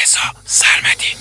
رضا سرمدی.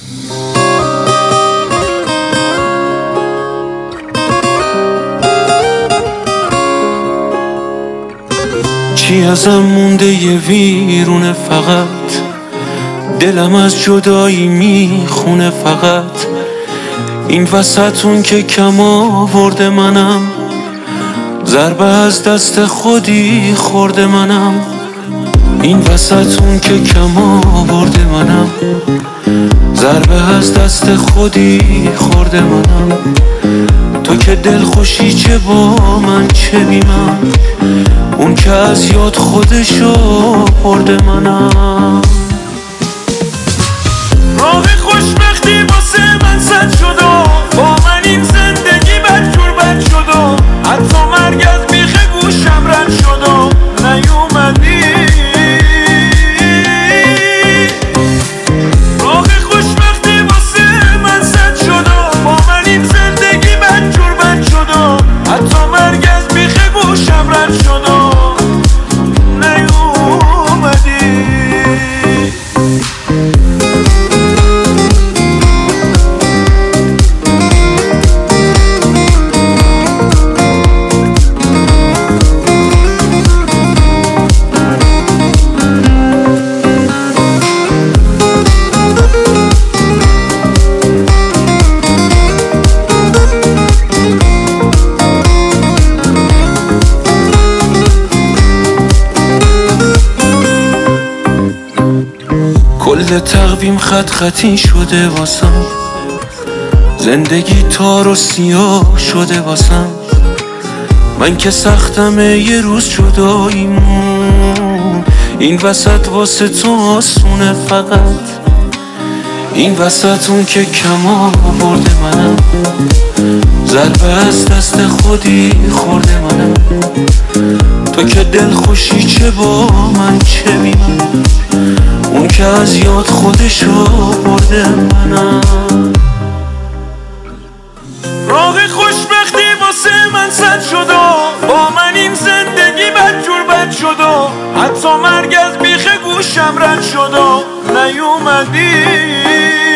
چی ازم مونده یه ویرونه، فقط دلم از جدایی میخونه، فقط این وسطون که کم آورده منم، ضربه از دست خودی خورده منم، این وسطون که کم آورده منم، ضربه از دست خودی خورده منم. تو که دل خوشی چه با من چه بی من، اون که از یاد خودشو برده منم. راه خوشبختی واسه من سد شد و با من این زندگی بدجور بد شد و حتی مرگ از بیخ گوشم رد شد و نیومدی. راه خوشبختی واسه من سد شد و با من این زندگی بدجور بد شد و حتی مرگ از بیخ گوشم رد شد و نیومدی. کل تقویم خط خطی شده واسم، زندگی تار و سیاه شده واسم. من که سختمه یه روز جداییمون، این وسط واسه تو آسونه، فقط این وسط اون که کم آورده منم، ضربه از دست خودی خورده منم. تو که دل خوشی چه با من چه بی من، اون که از یاد خودشو برده منم. راه خوشبختی واسه من سد شد و با من این زندگی بدجور بد شد و حتی مرگ از بیخ گوشم رد شد و نیومدی.